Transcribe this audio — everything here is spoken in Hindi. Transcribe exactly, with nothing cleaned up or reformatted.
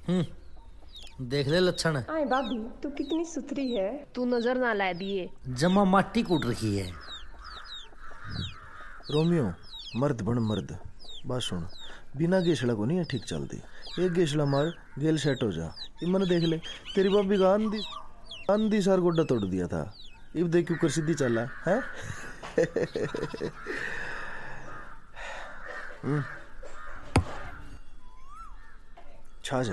हम्म देख ले लक्षण। आए भाभी तू कितनी सुथरी है। तू नजर ना ला दिए। जमा माटी कूट रखी है। रोमियो मर्द बन मर्द। बात सुन, बिना गेसड़ा को नहीं है ठीक चलती। एक गेसड़ा मार गेल सेट हो जा। इमन देख ले, तेरी भाभी का आंधी आंधी सार गोड्डा तोड़ दिया था। इब देख क्यों कर सीधी चला है। छा जा।